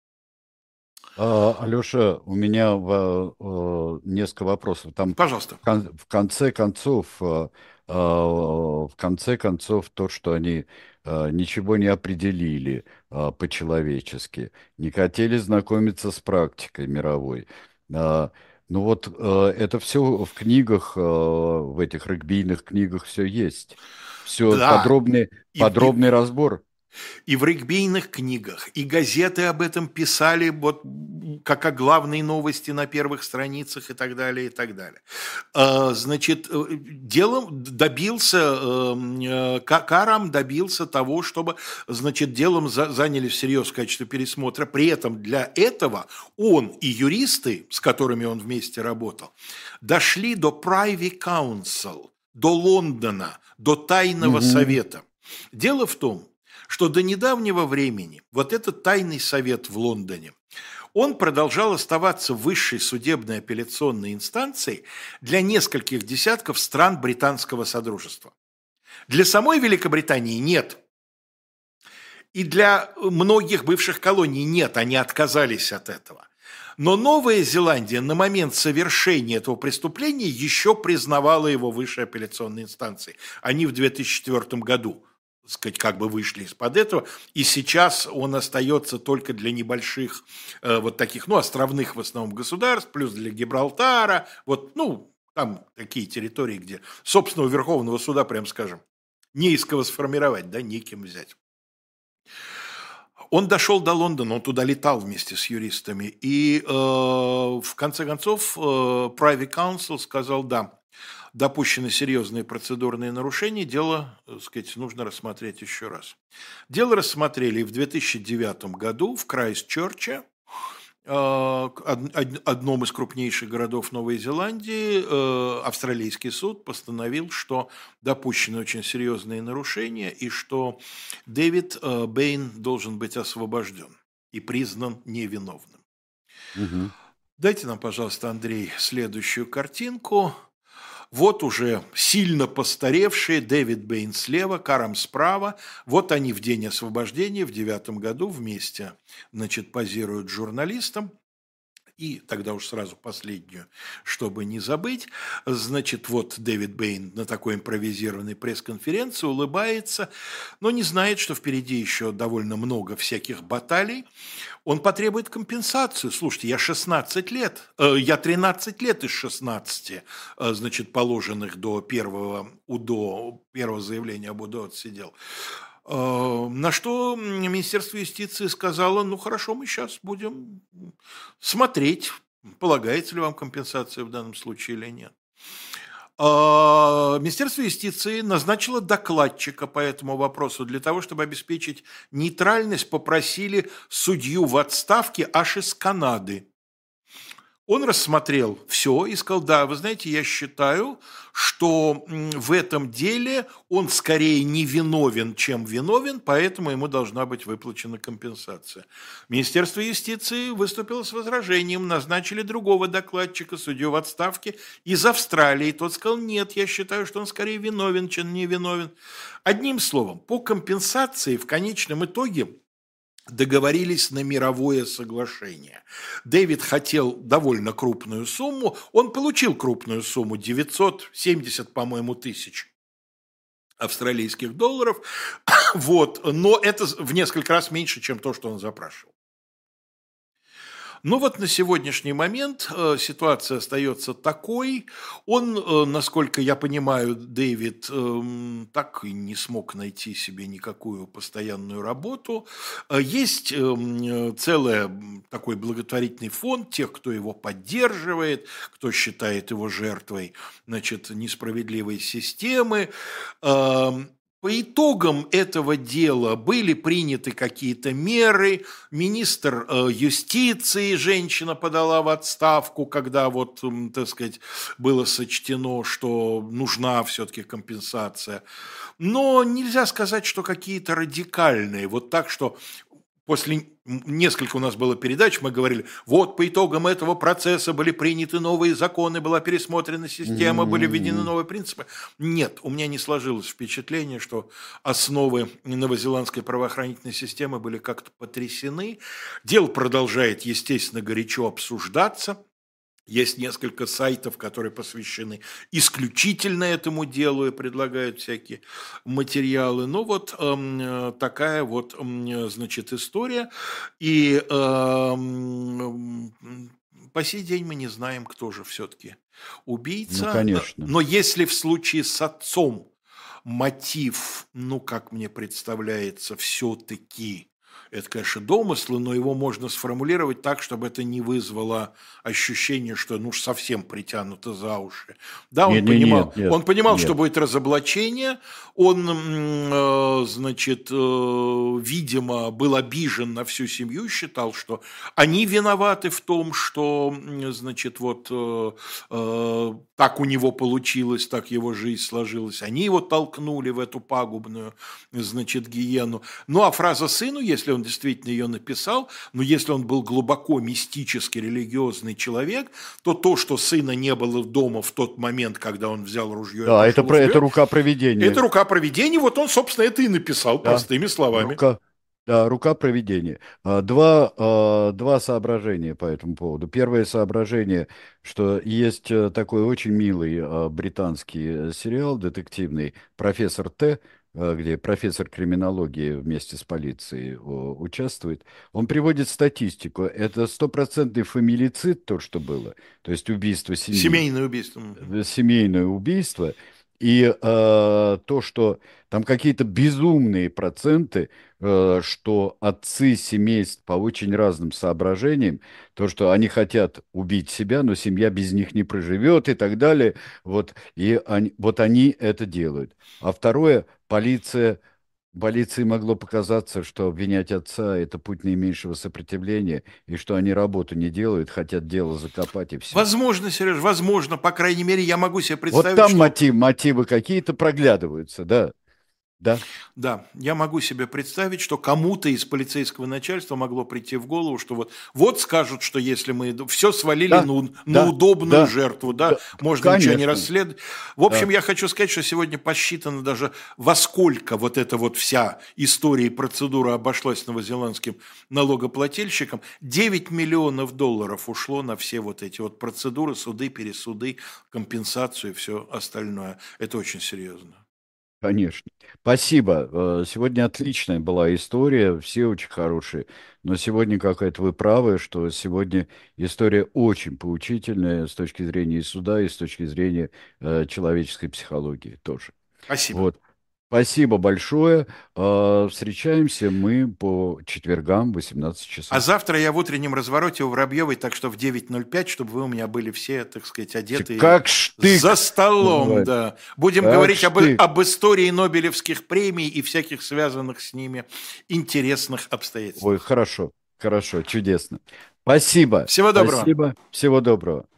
А, Алеша, у меня в- э, несколько вопросов. Там Пожалуйста. в кон- в конце концов, э, э, в конце концов, то, что они э, ничего не определили э, по-человечески, не хотели знакомиться с практикой мировой. А, Ну вот э, это все в книгах, э, в этих регбийных книгах все есть. Все Да, подробный, и, в- и, подробный разбор. и в регбийных книгах, и газеты об этом писали вот как о главной новости на первых страницах и так далее, и так далее. А, Значит, э, делом добился, эм, э, Ка- Карам добился того, чтобы, значит, делом за- занялись всерьез в качестве пересмотра. При этом для этого он и юристы, с которыми он вместе работал, дошли до Privy Council, до Лондона, до Тайного Мгм. совета. Дело в том, что до недавнего времени вот этот тайный совет в Лондоне, он продолжал оставаться высшей судебной апелляционной инстанцией для нескольких десятков стран британского содружества. Для самой Великобритании нет. И для многих бывших колоний нет, они отказались от этого. Но Новая Зеландия на момент совершения этого преступления еще признавала его высшей апелляционной инстанцией. Они в две тысячи четвёртом году, так сказать, как бы вышли из-под этого, и сейчас он остается только для небольших э, вот таких, ну, островных в основном государств, плюс для Гибралтара, вот, ну, там такие территории, где собственного Верховного суда, прям скажем, не из кого сформировать, да, неким взять. Он дошел до Лондона, он туда летал вместе с юристами, и э, в конце концов э, Privy Council сказал, да, допущены серьезные процедурные нарушения, дело, так сказать, нужно рассмотреть еще раз. Дело рассмотрели в две тысячи девятом году в Крайстчерче, э, од- од- одном из крупнейших городов Новой Зеландии. Э, австралийский суд постановил, что допущены очень серьезные нарушения и что Дэвид э, Бэйн должен быть освобожден и признан невиновным. Мгм. Дайте нам, пожалуйста, Андрей, следующую картинку. Вот уже сильно постаревшие Дэвид Бэйн слева, Карам справа. Вот они в день освобождения в девятом году вместе, значит, позируют журналистам. И тогда уж сразу последнюю, чтобы не забыть. Значит, вот Дэвид Бэйн на такой импровизированной пресс-конференции улыбается, но не знает, что впереди еще довольно много всяких баталий. Он потребует компенсацию. Слушайте, я шестнадцать лет, э, я тринадцать лет из шестнадцати, э, значит, положенных до первого УДО, первого заявления об УДО отсидел. Э, На что Министерство юстиции сказало, ну хорошо, мы сейчас будем смотреть, полагается ли вам компенсация в данном случае или нет. А, Министерство юстиции назначило докладчика по этому вопросу для того, чтобы обеспечить нейтральность, попросили судью в отставке аж из Канады. Он рассмотрел все и сказал, да, вы знаете, я считаю, что м, в этом деле он скорее невиновен, чем виновен, поэтому ему должна быть выплачена компенсация. Министерство юстиции выступило с возражением, назначили другого докладчика, судью в отставке из Австралии. Тот сказал, нет, я считаю, что он скорее виновен, чем невиновен. Одним словом, по компенсации в конечном итоге договорились на мировое соглашение. Дэвид хотел довольно крупную сумму, он получил крупную сумму, девятьсот семьдесят, по-моему, тысяч австралийских долларов, вот, но это в несколько раз меньше, чем то, что он запрашивал. Но вот на сегодняшний момент э, ситуация остается такой. Он, э, насколько я понимаю, Дэвид эм, так и не смог найти себе никакую постоянную работу. Э, Есть эм, э, целый м, такой благотворительный фонд тех, кто его поддерживает, кто считает его жертвой, значит, несправедливой системы. Эм, По итогам этого дела были приняты какие-то меры. Министр э, юстиции, женщина, подала в отставку, когда вот, м, так сказать, было сочтено, что нужна все-таки компенсация. Но нельзя сказать, что какие-то радикальные. Вот так, что после несколько у нас было передач, мы говорили, вот по итогам этого процесса были приняты новые законы, была пересмотрена система, были введены М. новые принципы. Нет, у меня не сложилось впечатление, что основы новозеландской правоохранительной системы были как-то потрясены. Дело продолжает, естественно, горячо обсуждаться. Есть несколько сайтов, которые посвящены исключительно этому делу и предлагают всякие материалы. Ну вот эм, э, такая вот, эм, значит, история. И эм, по сей день мы не знаем, кто же все-таки убийца. Ну, конечно. Но если в случае с отцом мотив, ну, как мне представляется, все-таки, это, конечно, домыслы, но его можно сформулировать так, чтобы это не вызвало ощущение, что ну уж совсем притянуто за уши. Да, он Нет, нет, понимал, нет, нет, он понимал, нет. что будет разоблачение, он, э, значит, э, видимо, был обижен на всю семью, считал, что они виноваты в том, что, значит, вот э, э, так у него получилось, так его жизнь сложилась, они его толкнули в эту пагубную, значит, гиену. Ну, а фраза сыну, если он действительно ее написал, но если он был глубоко мистически религиозный человек, то то, что сына не было дома в тот момент, когда он взял ружье, Да, это, про, это рука провидения. это рука провидения, вот он, собственно, это и написал, да, простыми словами. Рука, да, рука провидения. А, Два, а, два соображения по этому поводу. Первое соображение, что есть э, такой очень милый а, британский сериал детективный «Профессор Т», а, где профессор криминологии вместе с полицией о, участвует. Он приводит статистику. Это стопроцентный фамилицид, то, что было, то есть убийство семьи. Семейное убийство. Семейное убийство. И э, то, что там какие-то безумные проценты, э, что отцы семейств по очень разным соображениям, то, что они хотят убить себя, но семья без них не проживет и так далее, вот, и они, вот они это делают. А второе, полиция, полиции могло показаться, что обвинять отца – это путь наименьшего сопротивления, и что они работу не делают, хотят дело закопать и все. Возможно, Сереж, возможно, по крайней мере, я могу себе представить, Вот там что... мотив, мотивы какие-то проглядываются, да. Да. Да, я могу себе представить, что кому-то из полицейского начальства могло прийти в голову, что вот, вот скажут, что если мы все свалили Да, на, да, на удобную да, жертву, да, да, можно ничего не конечно. расследовать. В общем, Да. я хочу сказать, что сегодня посчитано даже, во сколько вот эта вот вся история и процедура обошлась новозеландским налогоплательщикам. девять миллионов долларов ушло на все вот эти вот процедуры, суды, пересуды, компенсацию и все остальное. Это очень серьезно. Конечно. Спасибо. Э, Сегодня отличная была история, все очень хорошие. Но сегодня какая-то вы правы, что сегодня история очень поучительная с точки зрения и суда, и с точки зрения э, человеческой психологии тоже. Спасибо. Вот. Спасибо большое. Э, Встречаемся мы по четвергам в восемнадцать часов. А завтра я в утреннем развороте у Воробьевой, так что в девять ноль пять, чтобы вы у меня были все, так сказать, одеты Как штык. за столом. Бывает. Да. Будем Как говорить об, штык. об истории Нобелевских премий и всяких связанных с ними интересных обстоятельств. Ой, хорошо, хорошо, чудесно. Спасибо. Всего доброго. Спасибо. Всего доброго.